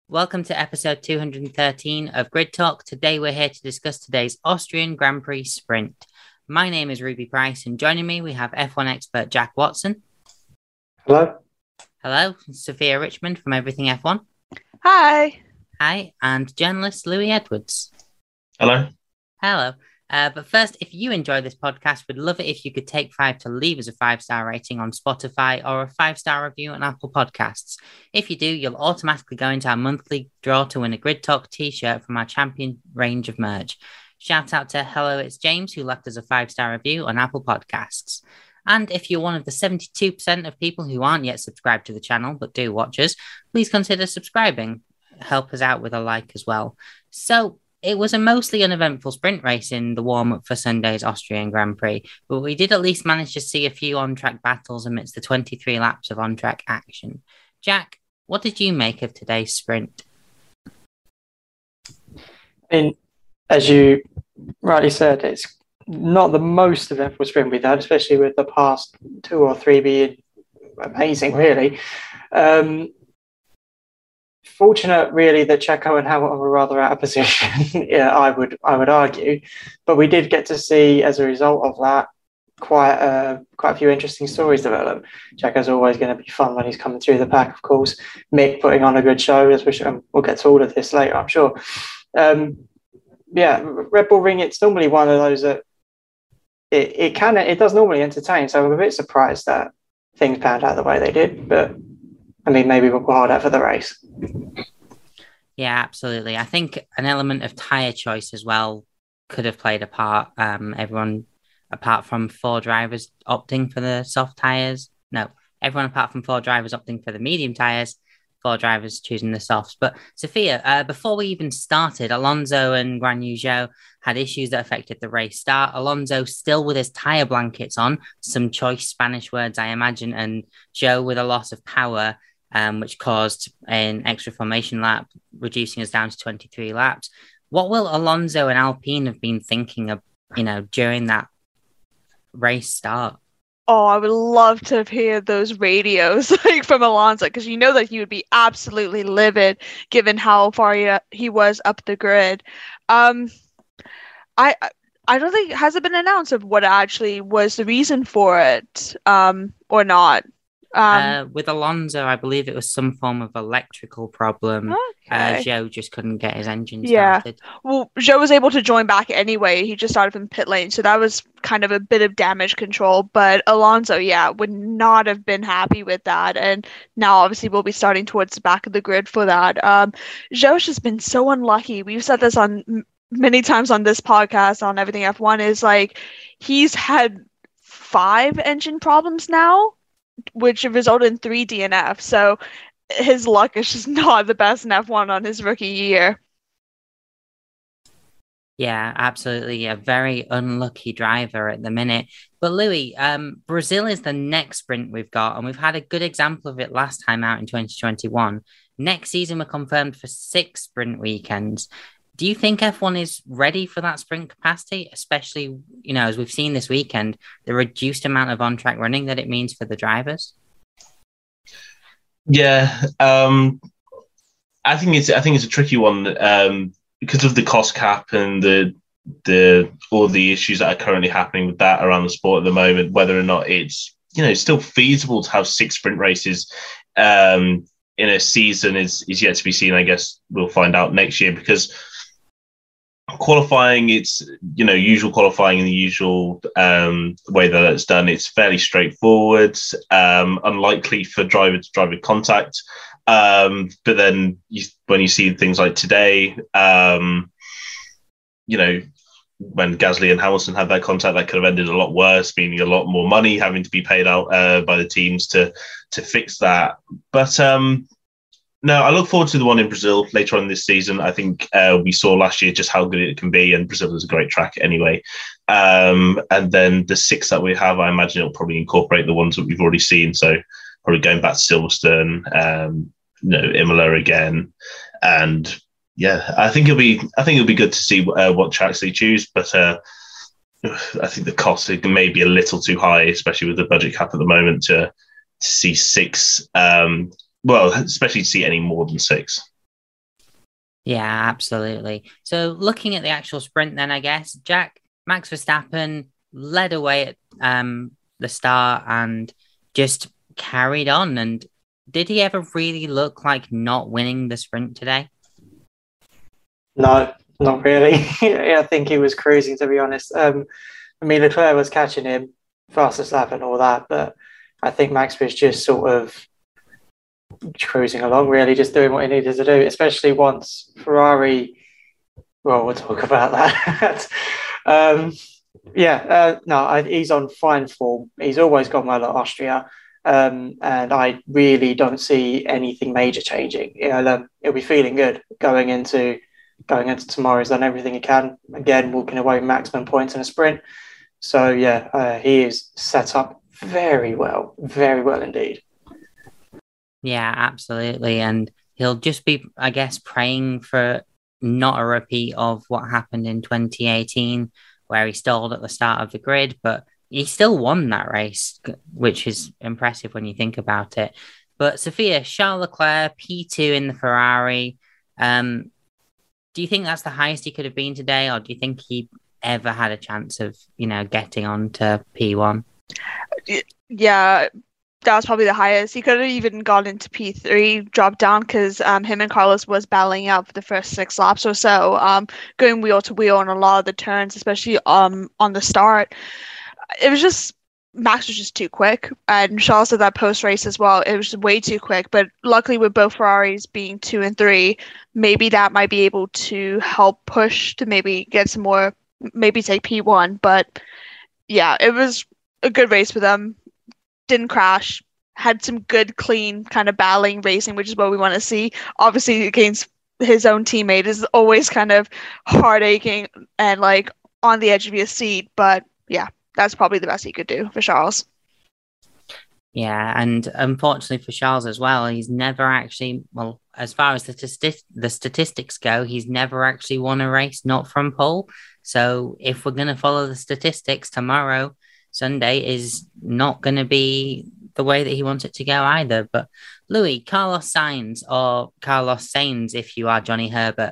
Welcome to episode 213 of Grid Talk. Today we're here to discuss today's Austrian Grand Prix Sprint. My name is Ruby Price, and joining me we have F1 expert Jack Watson. Hello. Hello, Sophia Richmond from Everything F1. Hi. Hi, and journalist Louis Edwards. Hello. Hello. But first, if you enjoy this podcast, we'd love it if you could take 5 to leave us a 5-star rating on Spotify or a 5-star review on Apple Podcasts. If you do, you'll automatically go into our monthly draw to win a Grid Talk t-shirt from our champion range of merch. Shout out to Hello, it's James, who left us a 5-star review on Apple Podcasts. And if you're one of the 72% of people who aren't yet subscribed to the channel but do watch us, please consider subscribing. Help us out with a like as well. So, it was a mostly uneventful sprint race in the warm-up for Sunday's Austrian Grand Prix, but we did at least manage to see a few on-track battles amidst the 23 laps of on-track action. Jack, what did you make of today's sprint? As you rightly said, it's not the most eventful sprint we've had, especially with the past 2 or 3 being amazing, really. Fortunate, really, that Checo and Hamilton were rather out of position. Yeah, I would argue, but we did get to see, as a result of that, quite a few interesting stories develop. Checo's always going to be fun when he's coming through the pack, of course. Mick putting on a good show, as we'll get to all of this later, I'm sure. Red Bull Ring, it's normally one of those that it does normally entertain. So I'm a bit surprised that things panned out the way they did, but I mean, maybe we'll hold out for the race. Yeah, absolutely. I think an element of tyre choice as well could have played a part. Everyone, apart from 4 drivers opting for the soft tyres. No, everyone apart from 4 drivers opting for the medium tyres, 4 drivers choosing the softs. But Sophia, before we even started, Alonso and Guan Yu Zhou had issues that affected the race start. Alonso still with his tyre blankets on, some choice Spanish words, I imagine, and Zhou with a loss of power, which caused an extra formation lap, reducing us down to 23 laps. What will Alonso and Alpine have been thinking of, during that race start? Oh, I would love to hear those radios from Alonso, because you know that he would be absolutely livid given how far he was up the grid. I don't think has it been announced of what actually was the reason for it, or not. With Alonso, I believe it was some form of electrical problem. Okay. Zhou just couldn't get his engine started. Well, Zhou was able to join back anyway. He just started from pit lane, so that was kind of a bit of damage control. But Alonso, would not have been happy with that. And now, obviously, we'll be starting towards the back of the grid for that. Zhou's just been so unlucky. We've said this on many times on this podcast on Everything F1. Is he's had 5 engine problems now, which have resulted in 3 DNF. So his luck is just not the best in F1 on his rookie year. Yeah, absolutely. A very unlucky driver at the minute. But Louis, Brazil is the next sprint we've got, and we've had a good example of it last time out in 2021. Next season, we're confirmed for 6 sprint weekends. Do you think F1 is ready for that sprint capacity, especially, as we've seen this weekend, the reduced amount of on-track running that it means for the drivers? Yeah, I think it's a tricky one because of the cost cap and the all the issues that are currently happening with that around the sport at the moment. Whether or not it's still feasible to have 6 sprint races in a season is yet to be seen. I guess we'll find out next year, because qualifying, it's usual qualifying in the usual way that it's done. It's fairly straightforward, unlikely for driver to driver contact, but then when you see things like today, when Gasly and Hamilton had that contact, that could have ended a lot worse, meaning a lot more money having to be paid out by the teams to fix that. But no, I look forward to the one in Brazil later on this season. I think we saw last year just how good it can be, and Brazil is a great track anyway. And then the 6 that we have, I imagine it'll probably incorporate the ones that we've already seen. So probably going back to Silverstone, Imola again, and I think it'll be good to see what tracks they choose. But I think the cost may be a little too high, especially with the budget cap at the moment, to see 6. Especially to see any more than 6. Yeah, absolutely. So looking at the actual sprint then, I guess, Max Verstappen led away at the start and just carried on. And did he ever really look like not winning the sprint today? No, not really. I think he was cruising, to be honest. Leclerc was catching him, fastest lap and all that, but I think Max was just sort of cruising along, really, just doing what he needed to do, especially once Ferrari. Well, we'll talk about that. He's on fine form. He's always gone well at Austria. And I really don't see anything major changing. He'll be feeling good going into tomorrow. He's done everything he can. Again, walking away with maximum points in a sprint. So he is set up very well indeed. Yeah, absolutely. And he'll just be, I guess, praying for not a repeat of what happened in 2018, where he stalled at the start of the grid, but he still won that race, which is impressive when you think about it. But Sophia, Charles Leclerc, P2 in the Ferrari. Do you think that's the highest he could have been today, or do you think he ever had a chance of, getting on to P1? Yeah, that was probably the highest. He could have even gone into P3, dropped down, because him and Carlos was battling out for the first 6 laps or so, going wheel to wheel on a lot of the turns, especially on the start. It was just, Max was just too quick, and Charles did that post-race as well. It was way too quick, but luckily with both Ferraris being 2 and 3, maybe that might be able to help push to maybe get some more, maybe take P1, but yeah, it was a good race for them. Didn't crash, had some good, clean kind of battling racing, which is what we want to see. Obviously, against his own teammate is always kind of heart aching and like on the edge of your seat. But yeah, that's probably the best he could do for Charles. Yeah, and unfortunately for Charles as well, he's never actually, well, as far as the statistics go, he's never actually won a race not from pole. So if we're going to follow the statistics, tomorrow, Sunday, is not going to be the way that he wants it to go either. But Louis, Carlos Sainz, or Carlos Sainz if you are Johnny Herbert,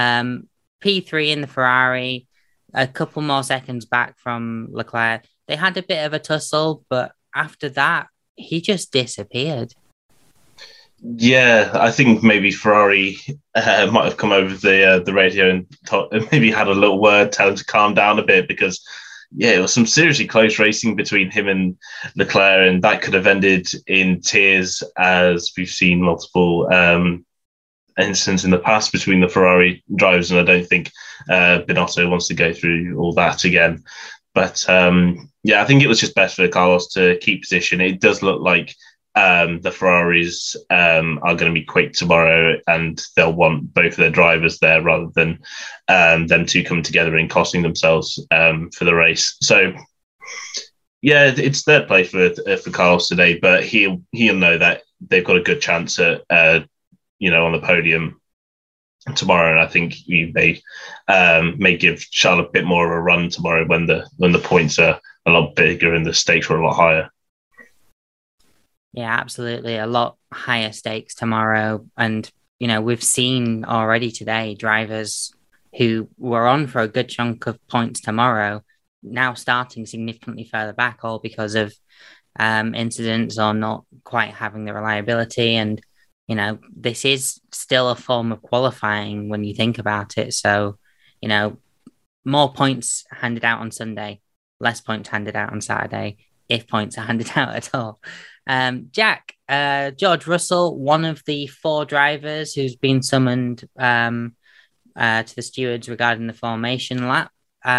P3 in the Ferrari, a couple more seconds back from Leclerc. They had a bit of a tussle, but after that, he just disappeared. Yeah, I think maybe Ferrari might have come over the radio and maybe had a little word, tell him to calm down a bit, because it was some seriously close racing between him and Leclerc, and that could have ended in tears, as we've seen multiple incidents in the past between the Ferrari drivers, and I don't think Binotto wants to go through all that again. But I think it was just best for Carlos to keep position. It does look like the Ferraris are going to be quick tomorrow, and they'll want both of their drivers there rather than them two coming together and costing themselves for the race. So, yeah, it's their play for Carlos today, but he'll know that they've got a good chance at on the podium tomorrow, and I think they may give Charles a bit more of a run tomorrow when the points are a lot bigger and the stakes are a lot higher. Yeah, absolutely. A lot higher stakes tomorrow. And, we've seen already today drivers who were on for a good chunk of points tomorrow now starting significantly further back, all because of incidents or not quite having the reliability. And, this is still a form of qualifying when you think about it. So, more points handed out on Sunday, less points handed out on Saturday, if points are handed out at all. Jack, George Russell, one of the 4 drivers who's been summoned to the stewards regarding the formation lap.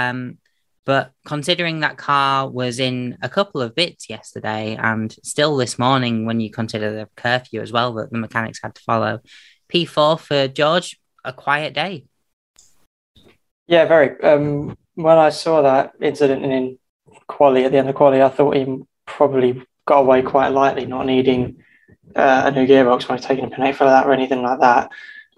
But considering that car was in a couple of bits yesterday and still this morning, when you consider the curfew as well that the mechanics had to follow, P4 for George, a quiet day. Yeah, very. When I saw that incident in quali at the end of quali, I thought he probably got away quite lightly, not needing a new gearbox when taking a penalty for that or anything like that.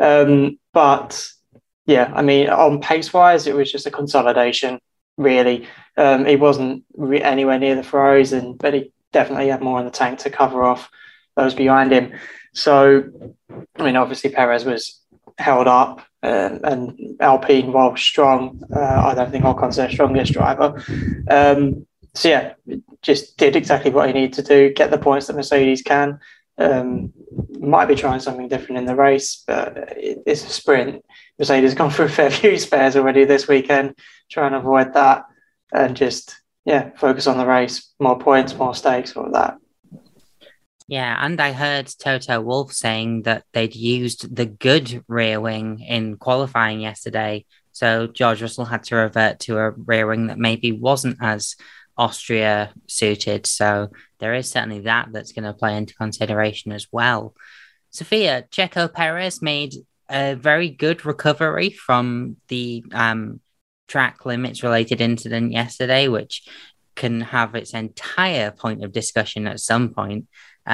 But yeah, I mean, on pace-wise, it was just a consolidation, really. He wasn't anywhere near the Ferraris, but he definitely had more in the tank to cover off those behind him. So, I mean, obviously Perez was held up And Alpine, while strong, I don't think Ocon's their strongest driver. So yeah, just did exactly what he needed to do, get the points that Mercedes can. Might be trying something different in the race, but it's a sprint. Mercedes gone through a fair few spares already this weekend. Try and avoid that and just focus on the race. More points, more stakes, all of that. Yeah, and I heard Toto Wolff saying that they'd used the good rear wing in qualifying yesterday. So George Russell had to revert to a rear wing that maybe wasn't as Austria suited. So there is certainly that's going to play into consideration as well. Sophia, Checo Perez made a very good recovery from the track limits related incident yesterday, which can have its entire point of discussion at some point.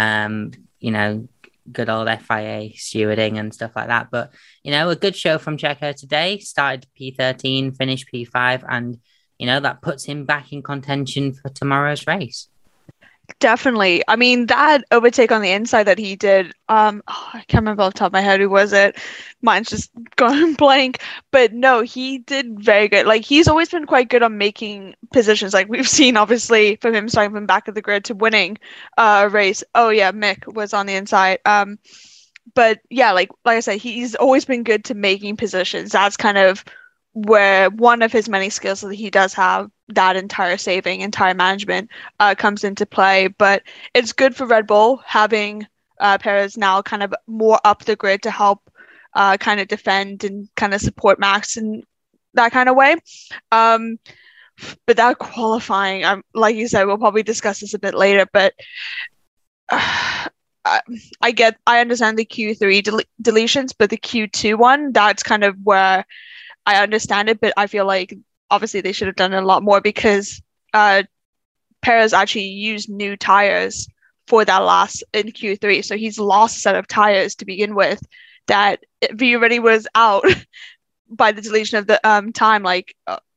Good old FIA stewarding and stuff like that. But, a good show from Checo today. Started P13, finished P5, and, that puts him back in contention for tomorrow's race. Definitely. I mean, that overtake on the inside that he did, I can't remember off the top of my head who was it. Mine's just going blank. But no, he did very good. Like, he's always been quite good on making positions. Like, we've seen, obviously, from him starting from back of the grid to winning a race. Oh, yeah, Mick was on the inside. But, yeah, like I said, he's always been good to making positions. That's kind of where one of his many skills that he does have, that entire management comes into play. But it's good for Red Bull having Perez now kind of more up the grid to help kind of defend and kind of support Max in that kind of way. But that qualifying, like you said, we'll probably discuss this a bit later, but I understand the Q3 deletions, but the Q2 one, that's kind of where I understand it, but I feel like obviously they should have done it a lot more because Perez actually used new tires for that last in Q3. So he's lost a set of tires to begin with that he already was out by the deletion of the time. Like,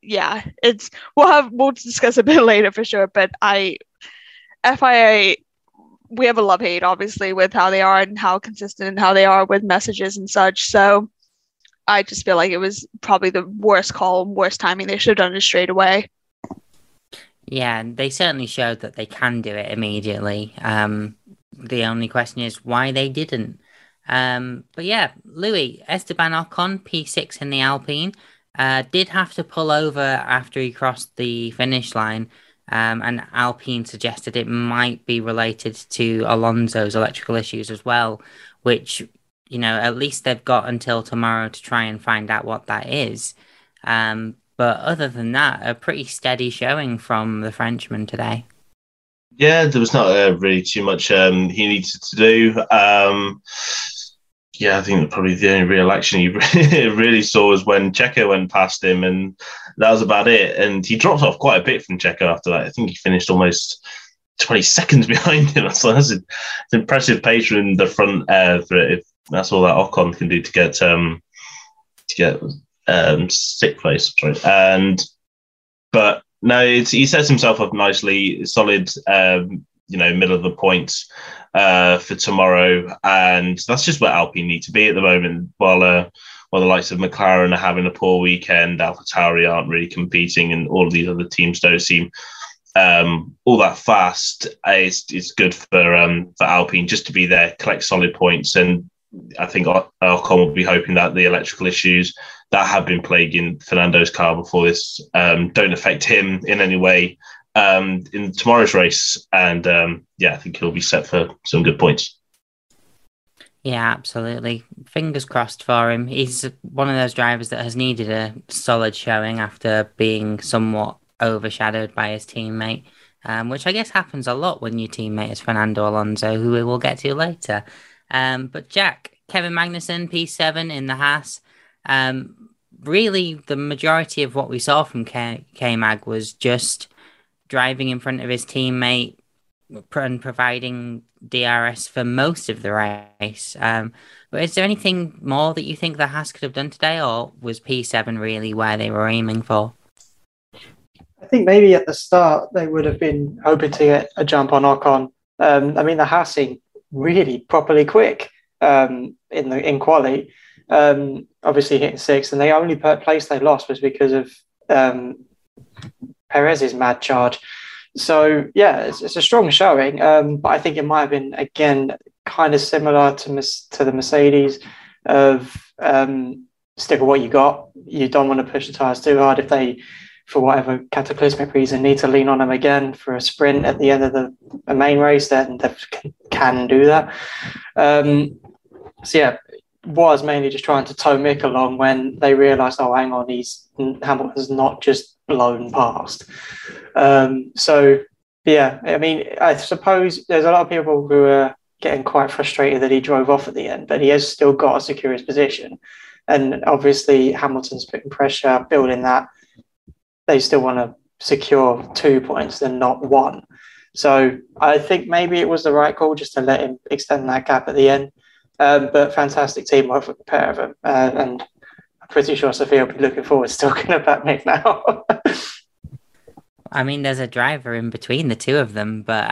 we'll discuss a bit later for sure. But FIA, we have a love-hate obviously with how they are and how consistent and how they are with messages and such. So I just feel like it was probably the worst call, worst timing. They should have done it straight away. Yeah, and they certainly showed that they can do it immediately. The only question is why they didn't. But yeah, Louis, Esteban Ocon, P6 in the Alpine, did have to pull over after he crossed the finish line. And Alpine suggested it might be related to Alonso's electrical issues as well, which, at least they've got until tomorrow to try and find out what that is. But other than that, a pretty steady showing from the Frenchman today. Yeah, there was not really too much he needed to do. I think probably the only real action he really saw was when Checo went past him, and that was about it. And he dropped off quite a bit from Checo after that. I think he finished almost 20 seconds behind him. So that's an impressive pace in the front if that's all that Ocon can do to get sixth place. Sorry. But no, he sets himself up nicely, solid, middle of the points for tomorrow, and that's just where Alpine need to be at the moment. While the likes of McLaren are having a poor weekend, AlphaTauri aren't really competing, and all of these other teams don't seem all that fast. It's good for Alpine just to be there, collect solid points, and I think Ocon will be hoping that the electrical issues that have been plaguing Fernando's car before this don't affect him in any way in tomorrow's race. And I think he'll be set for some good points. Yeah, absolutely. Fingers crossed for him. He's one of those drivers that has needed a solid showing after being somewhat overshadowed by his teammate, which I guess happens a lot when your teammate is Fernando Alonso, who we will get to later. But Jack, Kevin Magnussen, P7 in the Haas. Really, the majority of what we saw from K-Mag was just driving in front of his teammate and providing DRS for most of the race. But is there anything more that you think the Haas could have done today, or was P7 really where they were aiming for? I think maybe at the start they would have been hoping to get a jump on Ocon. The Haas seemed really properly quick in quali. obviously hitting sixth, and the only place they lost was because of Perez's mad charge. So yeah, it's a strong showing, but I think it might have been again kind of similar to the Mercedes of stick with what you got. You don't want to push the tires too hard. If they, for whatever cataclysmic reason, need to lean on them again for a sprint at the end of the main race, then they can do that. So yeah, was mainly just trying to tow Mick along when they realised, oh, hang on, Hamilton's not just blown past. So yeah, I mean, I suppose there's a lot of people who are getting quite frustrated that he drove off at the end, but he has still got to secure his position. And obviously Hamilton's putting pressure, building that. They still want to secure 2 points and not one. So I think maybe it was the right call just to let him extend that gap at the end. But fantastic teamwork for the pair of them. And I'm pretty sure Sophia will be looking forward to talking about Mick now. I mean, there's a driver in between the two of them, but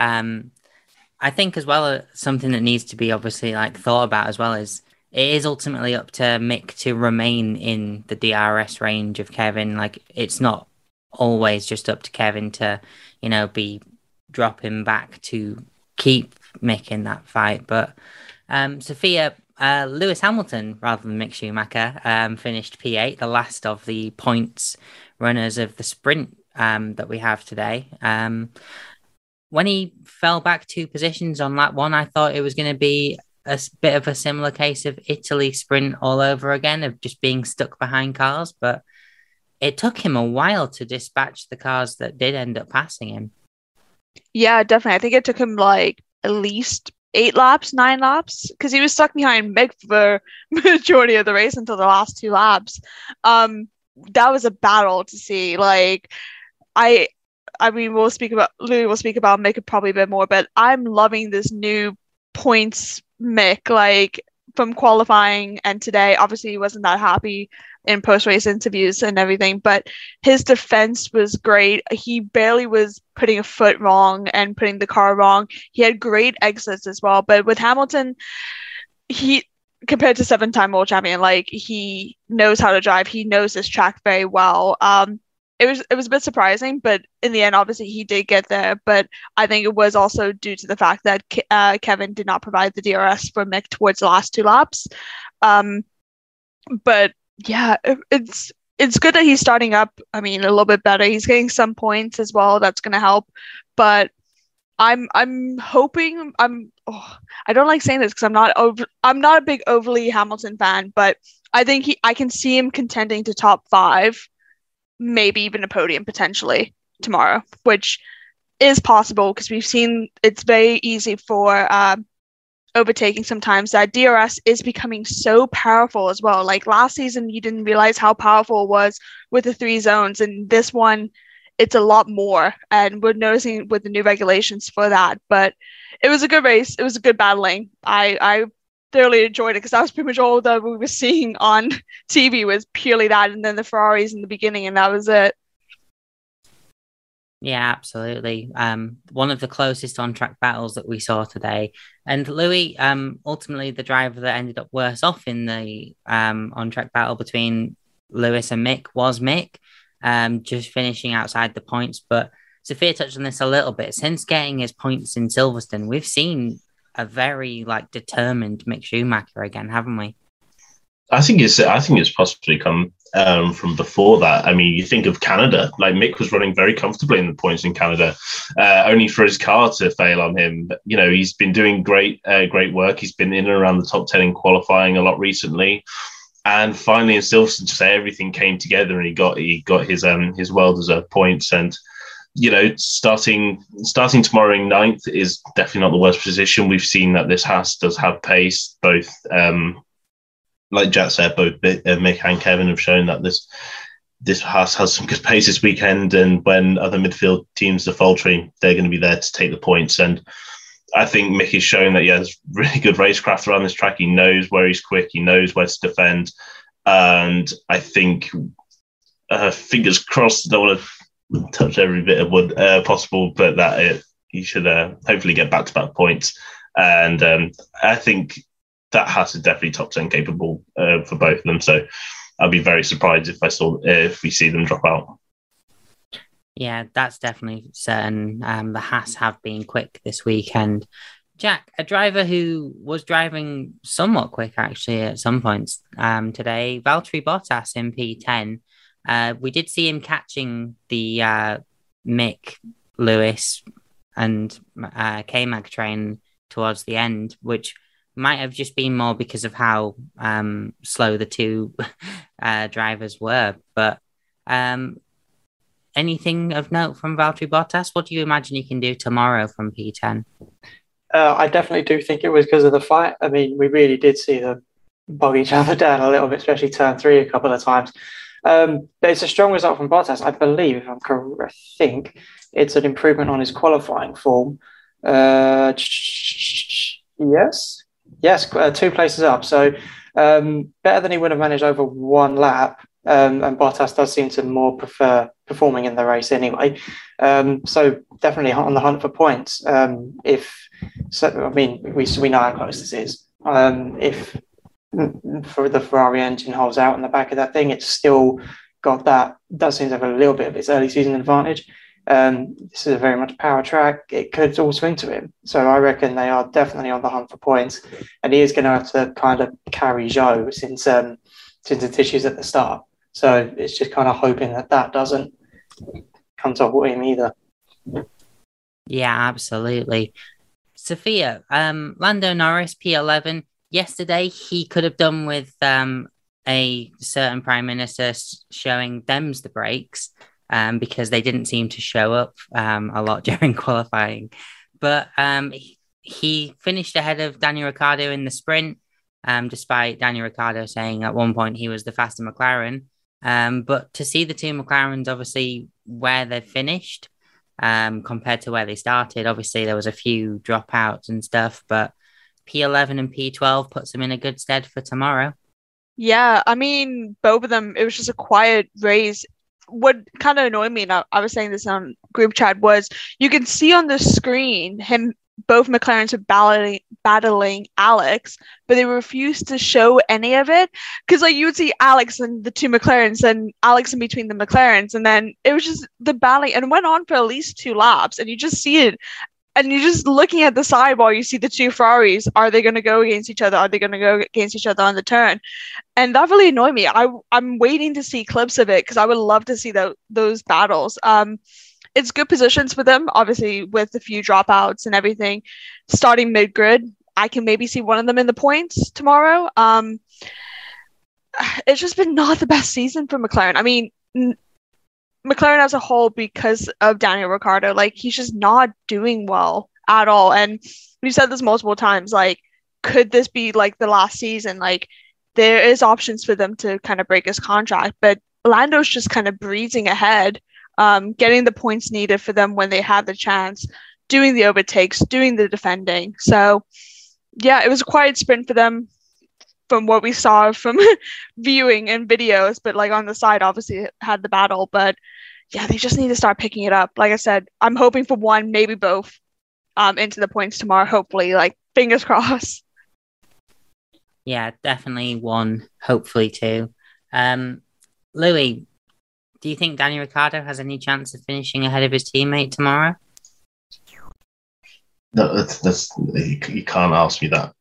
I think as well, something that needs to be obviously like thought about as well is it is ultimately up to Mick to remain in the DRS range of Kevin. Like, it's not always just up to Kevin to, be dropping back to keep Mick in that fight. But Sophia, Lewis Hamilton, rather than Mick Schumacher, finished P8, the last of the points runners of the sprint that we have today. When he fell back 2 positions on lap 1, I thought it was going to be a bit of a similar case of Italy sprint all over again, of just being stuck behind cars, but it took him a while to dispatch the cars that did end up passing him. Yeah, definitely. I think it took him like at least 9 laps, because he was stuck behind Mick for the majority of the race until the last 2 laps. That was a battle to see. Like, I mean, Louis will speak about Mick probably a bit more, but I'm loving this new points Mick, like from qualifying and today. Obviously, he wasn't that happy in post-race interviews and everything, but his defense was great. He barely was putting a foot wrong and putting the car wrong. He had great exits as well. But with Hamilton, he, compared to 7-time world champion, like, he knows how to drive. He knows this track very well. It was a bit surprising, but in the end, obviously, he did get there. But I think it was also due to the fact that Kevin did not provide the DRS for Mick towards the last 2 laps. But yeah, it's good that he's starting up, I mean, a little bit better. He's getting some points as well. That's going to help. But I'm hoping, I don't like saying this because I'm not a big overly Hamilton fan, but I think I can see him contending to top 5. Maybe even a podium potentially tomorrow, which is possible because we've seen it's very easy for overtaking sometimes. That DRS is becoming so powerful as well. Like last season, you didn't realize how powerful it was with the 3 zones, and this one, it's a lot more. And we're noticing with the new regulations for that. But it was a good race. It was a good battling. I thoroughly enjoyed it because that was pretty much all that we were seeing on TV was purely that, and then the Ferraris in the beginning, and that was it. Yeah, absolutely. One of the closest on-track battles that we saw today. And Louis, ultimately the driver that ended up worse off in the on-track battle between Lewis and Mick was Mick, just finishing outside the points. But Sophia touched on this a little bit. Since getting his points in Silverstone, we've seen a very determined Mick Schumacher again, haven't we? I think it's possibly come from before that. I mean, you think of Canada, like Mick was running very comfortably in the points in Canada, only for his car to fail on him. He's been doing great work. He's been in and around the top 10 in qualifying a lot recently. And finally in Silverstone, just everything came together and he got his well-deserved points. And starting tomorrow in 9th is definitely not the worst position. We've seen that this Haas does have pace. Both, like Jack said, both Mick and Kevin have shown that this Haas has some good pace this weekend. And when other midfield teams are faltering, they're going to be there to take the points. And I think Mick is showing that he has really good racecraft around this track. He knows where he's quick. He knows where to defend. And I think, fingers crossed, I don't want to touch every bit of wood possible, but that he should hopefully get back-to-back points. And I think that Haas is definitely top 10 capable for both of them. So I'd be very surprised if we see them drop out. Yeah, that's definitely certain. The Haas have been quick this weekend. Jack, a driver who was driving somewhat quick actually at some points today, Valtteri Bottas in P10. We did see him catching the Mick, Lewis and K-Mag train towards the end, which might have just been more because of how slow the two drivers were. But anything of note from Valtteri Bottas? What do you imagine he can do tomorrow from P10? I definitely do think it was because of the fight. I mean, we really did see them bog each other down a little bit, especially turn 3 a couple of times. But it's a strong result from Bottas. I believe, if I'm correct, I think it's an improvement on his qualifying form. Yes, 2 places up. So better than he would have managed over 1 lap. And Bottas does seem to more prefer performing in the race anyway. So definitely on the hunt for points. We know how close this is. If for the Ferrari engine holds out in the back of that thing, it's still got that. Does seem to have a little bit of its early season advantage. This is a very much power track. It could all swing to him. So I reckon they are definitely on the hunt for points, and he is going to have to kind of carry Zhou since the issues at the start. So it's just kind of hoping that doesn't come to him either. Yeah, absolutely. Sophia, Lando Norris, P11. Yesterday, he could have done with a certain prime minister showing them's the brakes because they didn't seem to show up a lot during qualifying. But he finished ahead of Daniel Ricciardo in the sprint, despite Daniel Ricciardo saying at one point he was the faster McLaren. But to see the two McLarens, obviously, where they've finished compared to where they started, obviously there was a few dropouts and stuff, but P11 and P12 puts them in a good stead for tomorrow. Yeah, I mean, both of them, it was just a quiet race. What kind of annoyed me, and I was saying this on group chat, was you can see on the screen both McLarens were battling Alex, but they refused to show any of it because you would see Alex and the two McLarens and Alex in between the McLarens, and then it was just the battling, and it went on for at least 2 laps, and you just see it, and you're just looking at the side while you see the two Ferraris. Are they going to go against each other? Are they going to go against each other on the turn? And that really annoyed me. I'm waiting to see clips of it because I would love to see those battles. It's good positions for them, obviously, with a few dropouts and everything. Starting mid-grid, I can maybe see one of them in the points tomorrow. It's just been not the best season for McLaren. I mean, McLaren as a whole, because of Daniel Ricciardo, he's just not doing well at all. And we've said this multiple times, could this be the last season? There is options for them to kind of break his contract, but Lando's just kind of breezing ahead. Getting the points needed for them when they had the chance, doing the overtakes, doing the defending. So, yeah, it was a quiet sprint for them from what we saw from viewing and videos. But on the side, obviously, it had the battle. But, yeah, they just need to start picking it up. Like I said, I'm hoping for one, maybe both, into the points tomorrow, hopefully. Fingers crossed. Yeah, definitely one, hopefully two. Louis, do you think Daniel Ricciardo has any chance of finishing ahead of his teammate tomorrow? No, that's you can't ask me that.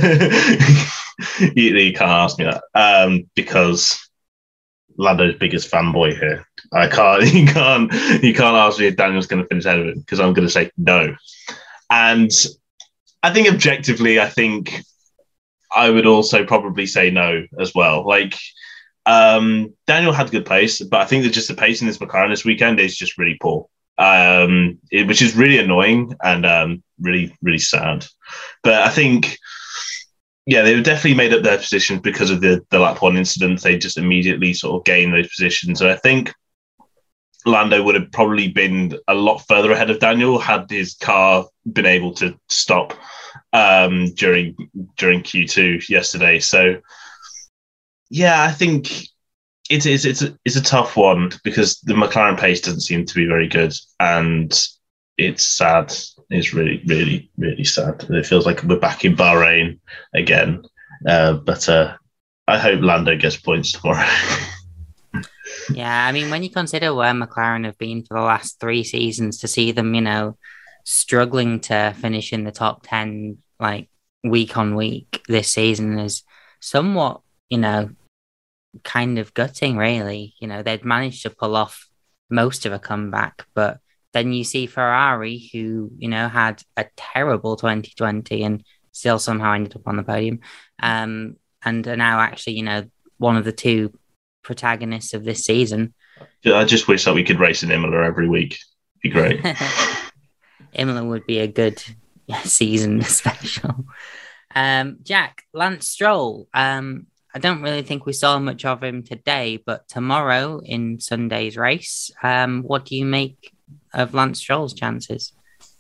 you can't ask me that because Lando's biggest fanboy here. You can't ask me if Daniel's going to finish ahead of him because I'm going to say no. And I think objectively, I think I would also probably say no as well. Daniel had good pace, but I think that just the pace in this McLaren this weekend is just really poor, which is really annoying and really, really sad. But I think, yeah, they were definitely made up their positions because of the lap 1 incident. They just immediately sort of gained those positions. And I think Lando would have probably been a lot further ahead of Daniel had his car been able to stop during Q2 yesterday. So, yeah, I think it's a tough one because the McLaren pace doesn't seem to be very good, and it's sad. It's really, really, really sad. It feels like we're back in Bahrain again, But I hope Lando gets points tomorrow. Yeah, I mean, when you consider where McLaren have been for the last 3 seasons, to see them, struggling to finish in the top 10, like week on week this season is somewhat, kind of gutting, really. They'd managed to pull off most of a comeback, but then you see Ferrari, who, had a terrible 2020 and still somehow ended up on the podium, and are now actually, one of the 2 protagonists of this season. I just wish that we could race in Imola every week. It'd be great. Imola would be a good season special. Jack, Lance Stroll. I don't really think we saw much of him today, but tomorrow in Sunday's race, what do you make of Lance Stroll's chances?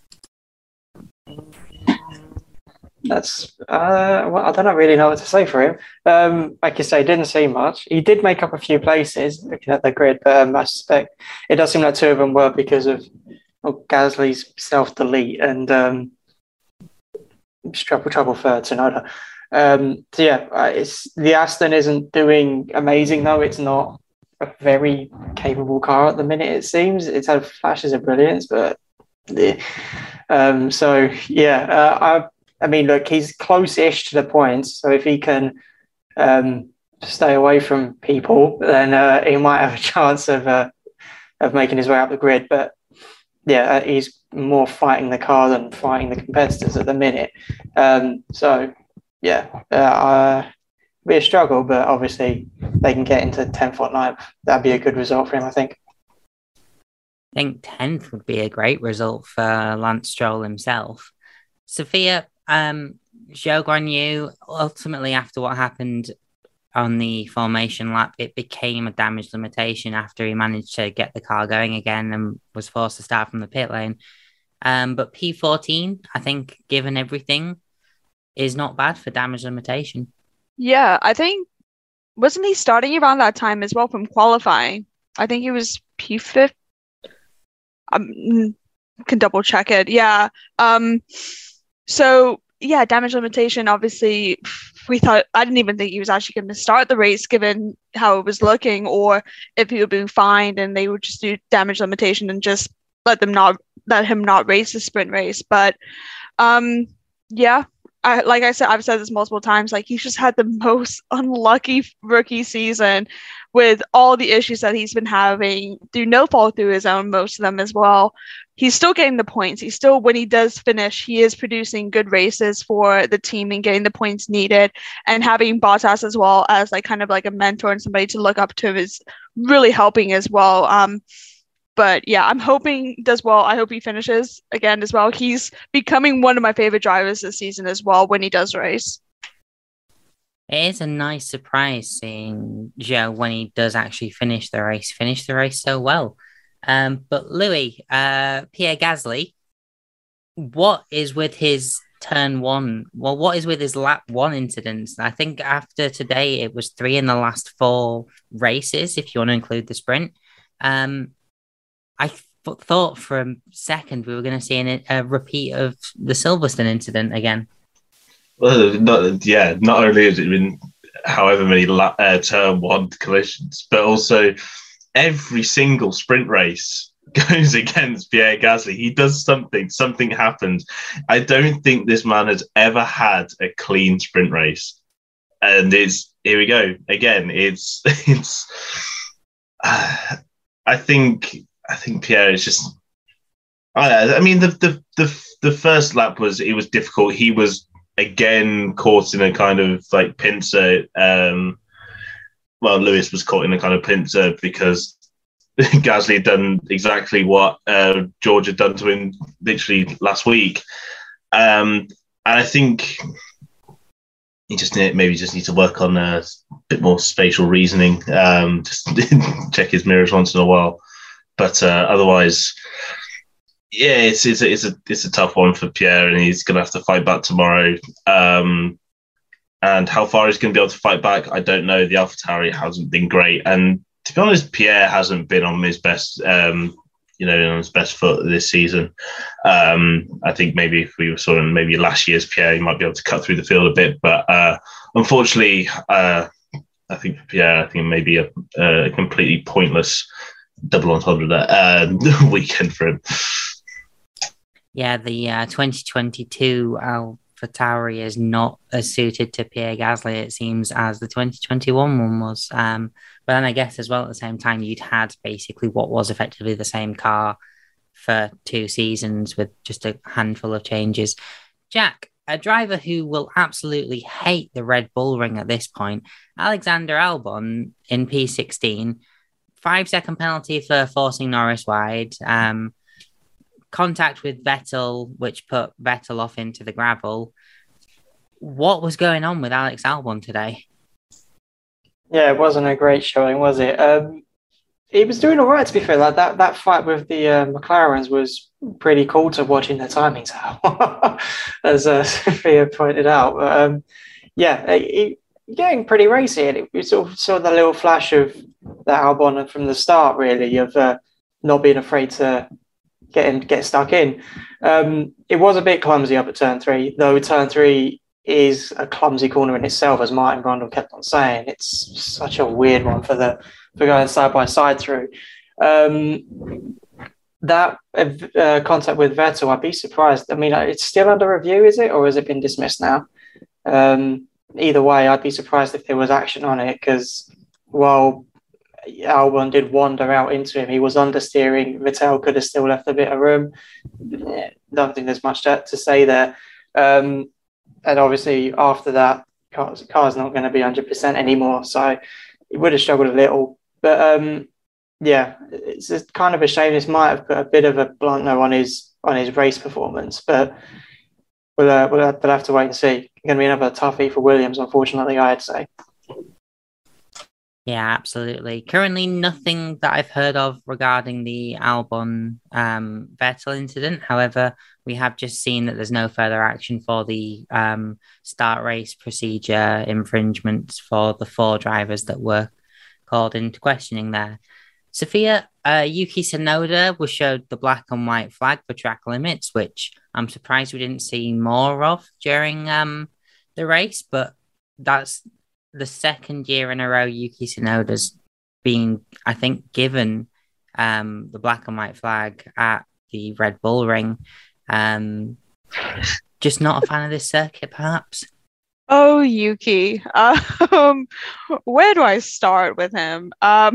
Well, I don't really know what to say for him. Like you say, didn't see much. He did make up a few places looking at the grid, but I suspect it does seem like 2 of them were because of Gasly's self-delete and trouble for Tsunoda. So yeah, it's the Aston isn't doing amazing though. It's not a very capable car at the minute. It seems it's had flashes of brilliance, but so yeah, I mean, look, he's close-ish to the points. So if he can stay away from people, then he might have a chance of making his way up the grid. But yeah, he's more fighting the car than fighting the competitors at the minute. So yeah, be a struggle, but obviously they can get into 10th or 9th. That'd be a good result for him, I think. I think 10th would be a great result for Lance Stroll himself. Sophia, Zhou Guanyu, ultimately after what happened on the formation lap, it became a damage limitation after he managed to get the car going again and was forced to start from the pit lane. But P14, I think, given everything, is not bad for damage limitation. Yeah, I think, wasn't he starting around that time as well from qualifying? I think he was P5. Can double check it. Yeah. So yeah, damage limitation. Obviously, I didn't even think he was actually going to start the race, given how it was looking, or if he would be fined and they would just do damage limitation and just let him not race the sprint race. But yeah. Like I said, I've said this multiple times, like he's just had the most unlucky rookie season with all the issues that he's been having through no fault through his own, most of them as well. He's still getting the points. He's still, when he does finish, he is producing good races for the team and getting the points needed, and having Bottas as well as like kind of like a mentor and somebody to look up to is really helping as well. But yeah, I'm hoping he does well. I hope he finishes again as well. He's becoming one of my favorite drivers this season as well when he does race. It is a nice surprise seeing Zhou when he does actually finish the race so well. But Louis, Pierre Gasly, what is with his turn 1? Well, what is with his lap 1 incidents? I think after today, it was 3 in the last 4 races, if you want to include the sprint. I thought for a second we were going to see a repeat of the Silverstone incident again. Well, not only has it been however many turn 1 collisions, but also every single sprint race goes against Pierre Gasly. He does something happens. I don't think this man has ever had a clean sprint race. And here we go again. I think Pierre is just. I mean, the first lap was difficult. He was again caught in a kind of like pincer. Lewis was caught in a kind of pincer because Gasly had done exactly what George had done to him literally last week, and I think he just needs to work on a bit more spatial reasoning. Just check his mirrors once in a while. But otherwise, yeah, it's a tough one for Pierre, and he's going to have to fight back tomorrow. And how far he's going to be able to fight back, I don't know. The AlphaTauri hasn't been great, and to be honest, Pierre hasn't been on his best, on his best foot this season. I think maybe if we saw him maybe last year's Pierre, he might be able to cut through the field a bit, but unfortunately, I think it may be a completely pointless double entendre weekend for him. Yeah, the 2022 AlphaTauri is not as suited to Pierre Gasly, it seems, as the 2021 one was. But then I guess as well at the same time, you'd had basically what was effectively the same car for 2 seasons with just a handful of changes. Jack, a driver who will absolutely hate the Red Bull Ring at this point, Alexander Albon in P16, 5-second penalty for forcing Norris wide, contact with Vettel, which put Vettel off into the gravel. What was going on with Alex Albon today? Yeah, it wasn't a great showing, was it? He was doing all right, to be fair. Like that fight with the McLarens was pretty cool to watch in the timings out, as Sophia pointed out. But getting pretty racy, and we sort of saw the little flash of the Albon from the start, really, of not being afraid to get stuck in. It was a bit clumsy up at turn 3, though turn 3 is a clumsy corner in itself, as Martin Brundle kept on saying. It's such a weird one for going side by side through. That contact with Vettel, I'd be surprised. I mean, it's still under review, is it, or has it been dismissed now? Either way, I'd be surprised if there was action on it, because while Albon did wander out into him, he was understeering. Vettel could have still left a bit of room. Don't think there's much to say there. And obviously, after that, car's not going to be 100% anymore, so he would have struggled a little. But it's just kind of a shame. This might have put a bit of a blunt no on his race performance, but we'll have to wait and see. It's going to be another toughie for Williams, unfortunately, I'd say. Yeah, absolutely. Currently, nothing that I've heard of regarding the Albon Vettel incident. However, we have just seen that there's no further action for the start race procedure infringements for the 4 drivers that were called into questioning there. Sophia, Yuki Tsunoda was showed the black and white flag for track limits, which I'm surprised we didn't see more of during the race, but that's the second year in a row Yuki Tsunoda's been, I think, given the black and white flag at the Red Bull Ring. Just not a fan of this circuit, perhaps? Oh, Yuki. Where do I start with him?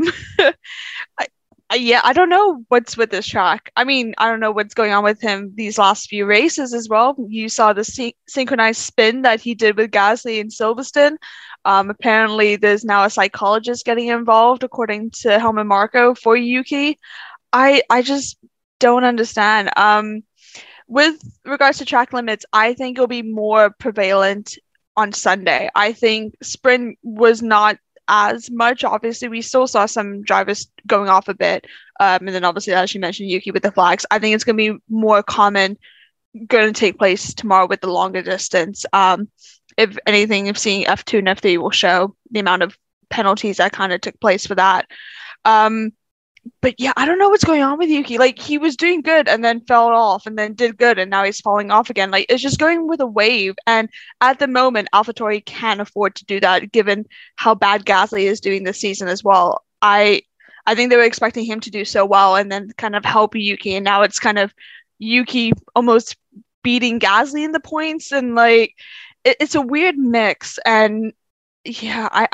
I don't know what's with this track. I mean, I don't know what's going on with him these last few races as well. You saw the synchronized spin that he did with Gasly in Silverstone. Apparently, there's now a psychologist getting involved, according to Helmut Marko, for Yuki. I just don't understand. With regards to track limits, I think it'll be more prevalent on Sunday. I think sprint was not as much. Obviously, we still saw some drivers going off a bit. And then obviously, as you mentioned, Yuki with the flags. I think it's going to be more common going to take place tomorrow with the longer distance. If anything, if seeing F2 and F3 will show the amount of penalties that kind of took place for that. But yeah, I don't know what's going on with Yuki. Like, he was doing good and then fell off and then did good and now he's falling off again. Like, it's just going with a wave. And at the moment, AlphaTauri can't afford to do that given how bad Gasly is doing this season as well. I think they were expecting him to do so well and then kind of help Yuki. And now it's kind of Yuki almost beating Gasly in the points. And like, it's a weird mix. And yeah,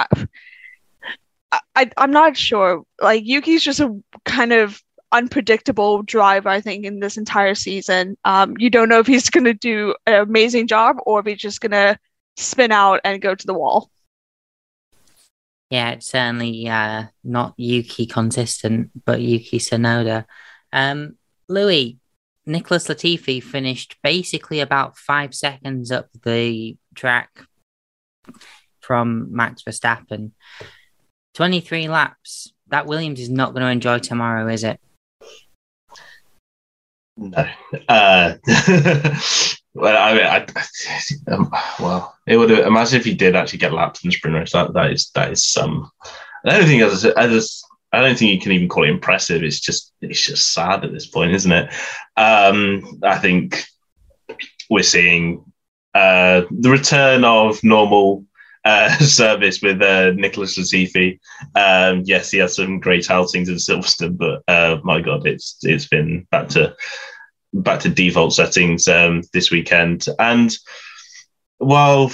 I'm not sure. Like, Yuki's just a kind of unpredictable driver, I think, in this entire season. You don't know if he's going to do an amazing job or if he's just going to spin out and go to the wall. Yeah, it's certainly not Yuki consistent, but Yuki Tsunoda. Louis, Nicholas Latifi finished basically about 5 seconds up the track from Max Verstappen. 23 laps. That Williams is not going to enjoy tomorrow, is it? No. Well, well, it would have. Imagine if he did actually get lapped in the sprint race. That is some. I don't think you can even call it impressive. It's just sad at this point, isn't it? I think we're seeing the return of normal service with Nicholas Latifi. Yes, he had some great outings in Silverstone, but my God, it's been back to default settings this weekend. And while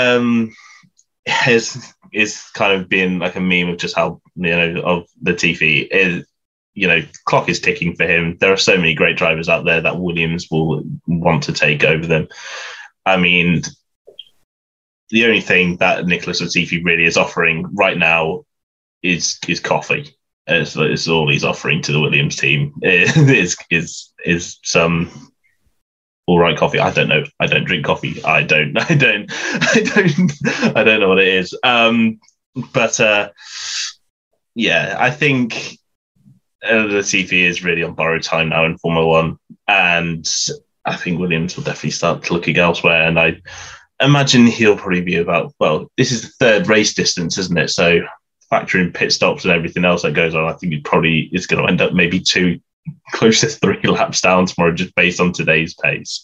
is kind of being like a meme of just how, of Latifi is, clock is ticking for him. There are so many great drivers out there that Williams will want to take over them. I mean, the only thing that Nicholas Latifi really is offering right now is coffee. It's all he's offering to the Williams team. Is some all right coffee. I don't know. I don't drink coffee. I don't know what it is. But I think Latifi is really on borrowed time now in Formula One, and I think Williams will definitely start looking elsewhere. And I imagine he'll probably be about, this is the third race distance, isn't it? So factoring pit stops and everything else that goes on, I think it probably is going to end up maybe close to 3 laps down tomorrow, just based on today's pace.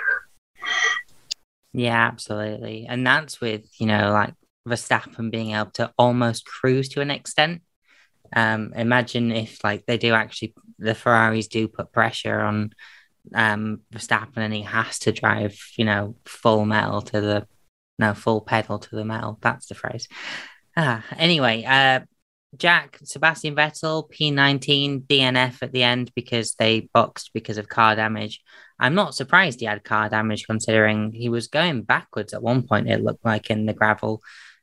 Yeah, absolutely. And that's with, like Verstappen being able to almost cruise to an extent. Imagine if the Ferraris do put pressure on Verstappen and he has to drive, full pedal to the metal. That's the phrase. Anyway, Sebastian Vettel, P19, DNF at the end because they boxed because of car damage. I'm not surprised he had car damage considering he was going backwards at one point, it looked like, in the gravel.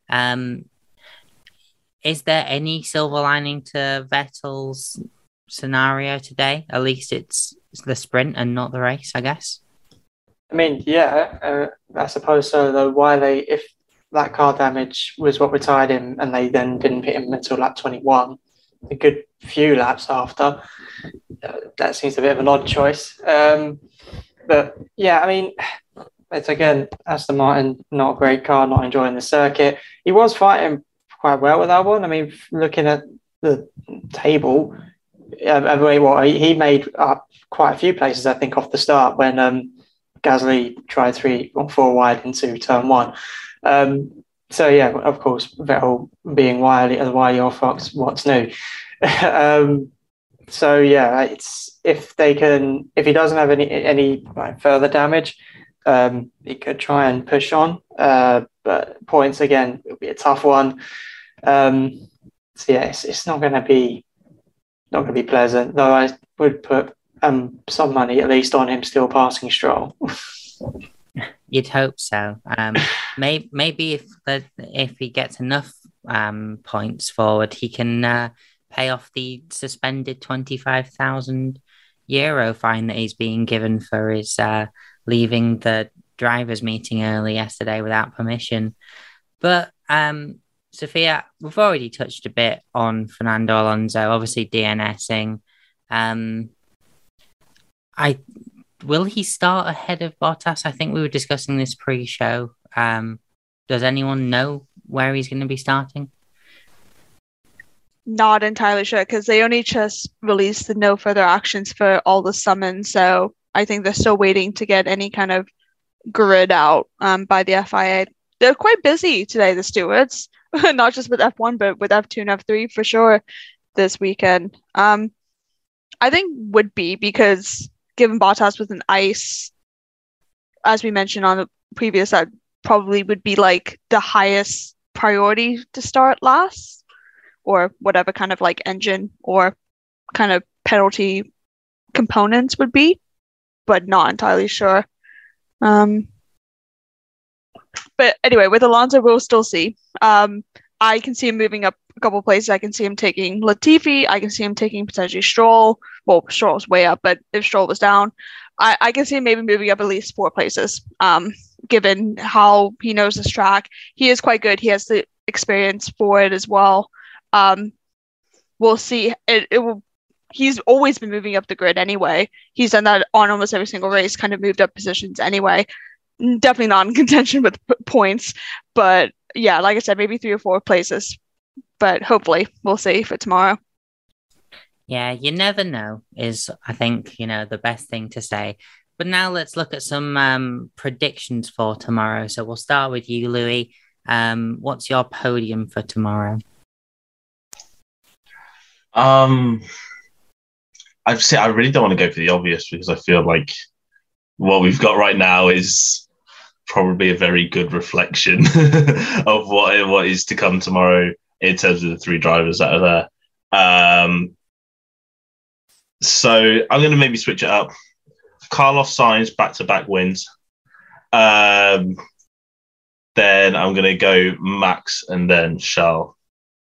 Is there any silver lining to Vettel's scenario today? At least it's the sprint and not the race, I guess. I mean, I suppose so, though. If that car damage was what retired him and they then didn't pit him until lap 21, a good few laps after, that seems a bit of an odd choice. But yeah, I mean, it's again, Aston Martin, not a great car, not enjoying the circuit. He was fighting quite well with that one. I mean, looking at the table, he made up quite a few places, I think, off the start when Gasly tried 3 or 4 wide into turn 1. So yeah, of course, Vettel being the wily old fox, what's new? So yeah, it's if he doesn't have any further damage, he could try and push on. But points again, it'll be a tough one. So yeah, it's not going to be pleasant. Though I would put some money at least on him still passing Stroll. You'd hope so. Maybe if he gets enough points forward, he can pay off the suspended €25,000 fine that he's being given for his leaving the drivers' meeting early yesterday without permission. But Sophia, we've already touched a bit on Fernando Alonso, obviously DNSing. Will he start ahead of Bottas? I think we were discussing this pre-show. Does anyone know where he's going to be starting? Not entirely sure because they only just released the no further actions for all the summons. So I think they're still waiting to get any kind of grid out by the FIA. They're quite busy today, the stewards, not just with F1, but with F2 and F3 for sure this weekend. I think would be because given Bottas with an ice, as we mentioned on the previous side, probably would be like the highest priority to start last, or whatever kind of like engine or kind of penalty components would be, but not entirely sure. But anyway, with Alonso, we'll still see. I can see him moving up a couple of places. I can see him taking Latifi. I can see him taking potentially Stroll. Well, Stroll's way up, but if Stroll was down, I can see him maybe moving up at least 4 places, given how he knows this track. He is quite good. He has the experience for it as well. We'll see. He's always been moving up the grid anyway. He's done that on almost every single race, kind of moved up positions anyway. Definitely not in contention with points, but yeah, like I said, maybe 3 or 4 places, but hopefully we'll see for tomorrow. Yeah, you never know is, I think, the best thing to say. But now let's look at some predictions for tomorrow. So we'll start with you, Louis. What's your podium for tomorrow? I really don't want to go for the obvious because I feel like what we've got right now is probably a very good reflection of what is to come tomorrow in terms of the three drivers that are there. So I'm going to maybe switch it up. Carlos Sainz back-to-back wins. Then I'm going to go Max and then Charles.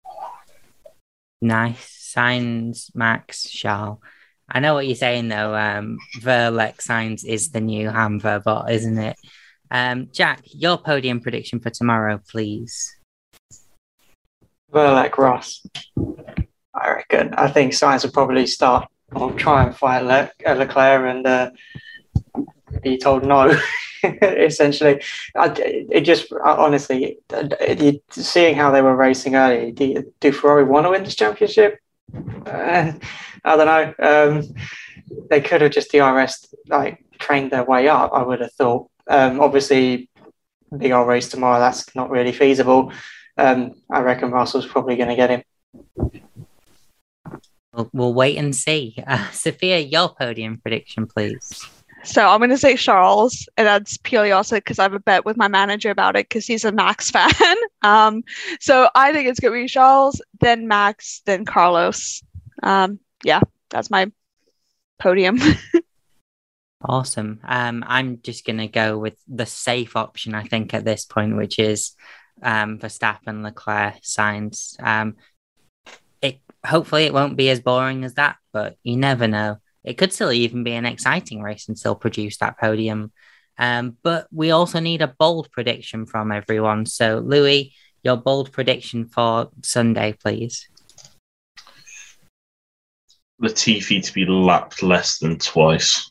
Nice. Sainz, Max, Charles. I know what you're saying, though. Verleck Sainz is the new Hamver bot, isn't it? Jack, your podium prediction for tomorrow, please. Verleck Ross. I reckon. I think Sainz will probably start or try and fight Leclerc and be told no. Essentially, honestly, seeing how they were racing earlier, do Ferrari want to win this championship? I don't know. They could have just DRS trained their way up, I would have thought. Obviously, big old race tomorrow, that's not really feasible. I reckon Russell's probably going to get him. We'll wait and see. Sophia, your podium prediction, please. So I'm going to say Charles, and that's purely also because I have a bet with my manager about it because he's a Max fan. So I think it's going to be Charles, then Max, then Carlos. Yeah, that's my podium. Awesome. I'm just going to go with the safe option, I think, at this point, which is Verstappen, Leclerc, Sainz. Hopefully it won't be as boring as that, but you never know. It could still even be an exciting race and still produce that podium. But we also need a bold prediction from everyone. So, Louis, your bold prediction for Sunday, please. Latifi to be lapped less than twice.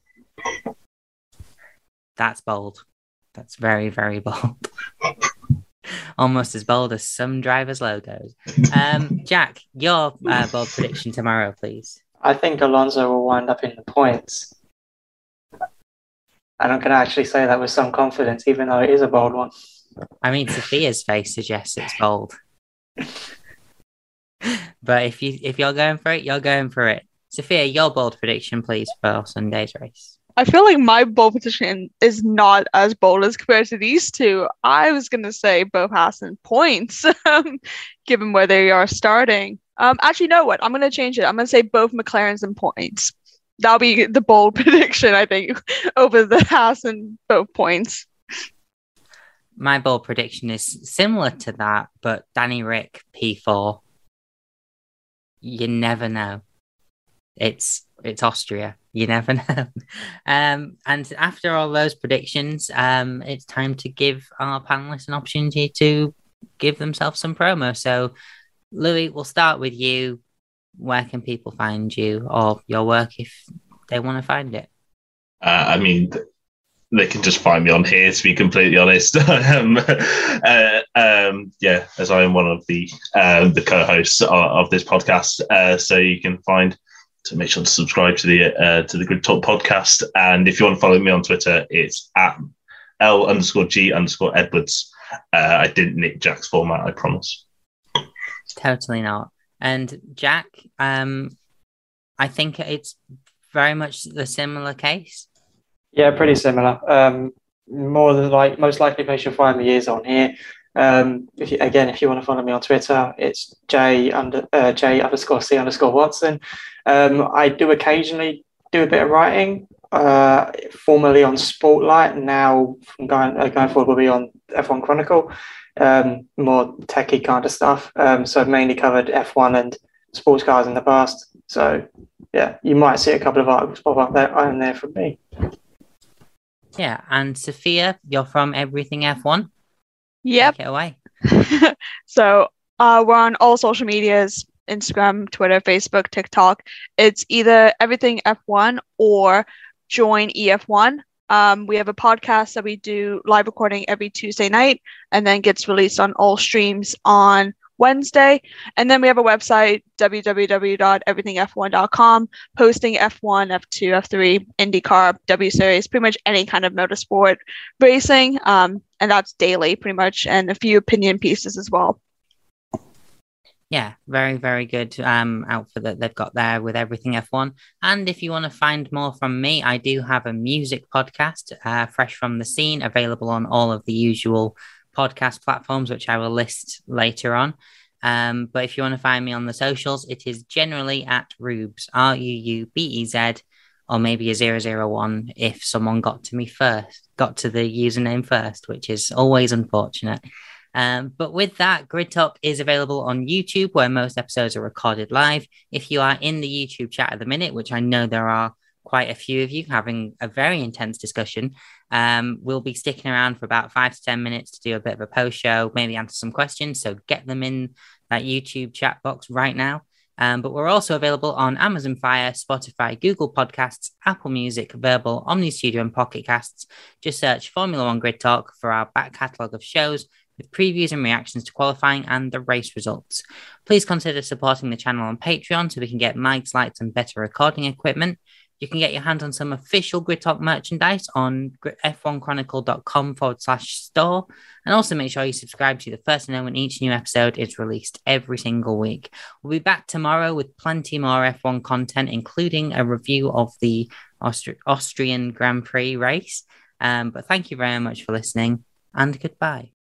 That's bold. That's very, very bold. Almost as bold as some drivers' logos. Jack, your bold prediction tomorrow, please. I think Alonso will wind up in the points. And I'm going to actually say that with some confidence, even though it is a bold one. I mean, Sophia's face suggests it's bold. But if you're going for it, you're going for it. Sophia, your bold prediction, please, for Sunday's race. I feel like my bold prediction is not as bold as compared to these two. I was going to say both Haas in points, given where they are starting. Actually, you know what? I'm going to change it. I'm going to say both McLarens in points. That'll be the bold prediction, I think, over the Haas and both points. My bold prediction is similar to that, but Danny Rick, P4. You never know. It's Austria. You never know. And after all those predictions, it's time to give our panelists an opportunity to give themselves some promo. So, Louis, we'll start with you. Where can people find you or your work if they want to find it? I mean, they can just find me on here, to be completely honest. Yeah, as I am one of the co-hosts of this podcast, so you can to make sure to subscribe to the Grid Talk podcast. And if you want to follow me on Twitter, it's at L_G_Edwards. I didn't nick Jack's format, I promise. Totally not. And Jack, I think it's very much the similar case. Yeah, pretty similar. More than most likely place you'll find me is on here. If you want to follow me on Twitter, it's J_C_Watson. I do occasionally do a bit of writing, formerly on Sportlight. Now, going forward, will be on F1 Chronicle, more techie kind of stuff. So I've mainly covered F1 and sports cars in the past. So yeah, you might see a couple of articles pop up there from me. Yeah, and Sophia, you're from Everything F1. Yep. Take it away. So we're on all social medias, Instagram, Twitter, Facebook, TikTok. It's either Everything F1 or Join EF1. We have a podcast that we do live recording every Tuesday night and then gets released on all streams on Wednesday. And then we have a website, www.everythingf1.com, posting F1, F2, F3, IndyCar, W Series, pretty much any kind of motorsport racing. And that's daily pretty much, and a few opinion pieces as well. Yeah, very, very good outfit that they've got there with Everything F1. And if you want to find more from me, I do have a music podcast, Fresh from the Scene, available on all of the usual podcast platforms, which I will list later on. But if you want to find me on the socials, it is generally at Rubez, RUUBEZ, or maybe a 001 if someone got to the username first, which is always unfortunate. But with that, Grid Talk is available on YouTube, where most episodes are recorded live. If you are in the YouTube chat at the minute, which I know there are quite a few of you having a very intense discussion, we'll be sticking around for about 5 to 10 minutes to do a bit of a post show, maybe answer some questions. So get them in that YouTube chat box right now. But we're also available on Amazon Fire, Spotify, Google Podcasts, Apple Music, Verbal, Omni Studio, and Pocket Casts. Just search Formula One Grid Talk for our back catalogue of shows, with previews and reactions to qualifying and the race results. Please consider supporting the channel on Patreon so we can get mics, lights, and better recording equipment. You can get your hands on some official Grid Talk merchandise on f1chronicle.com/store. And also make sure you subscribe to the first to know when each new episode is released every single week. We'll be back tomorrow with plenty more F1 content, including a review of the Austrian Grand Prix race. But thank you very much for listening, and goodbye.